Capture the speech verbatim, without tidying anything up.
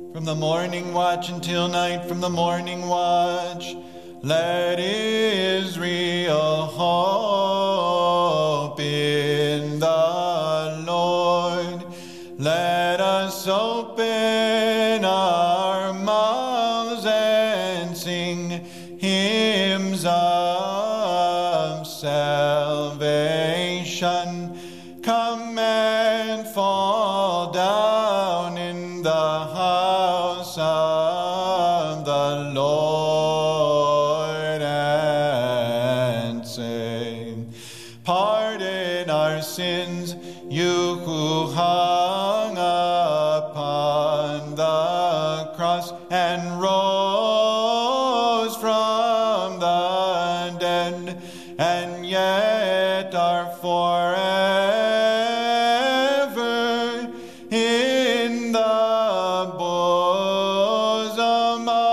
From the morning watch until night, from the morning watch, let Israel hope in the Lord. Let us open our mouths and sing hymns of salvation. Come and fall down in the house of the Lord and say, pardon our sins, you who hung upon the cross and rose from the dead, and yet are forever in the bosom of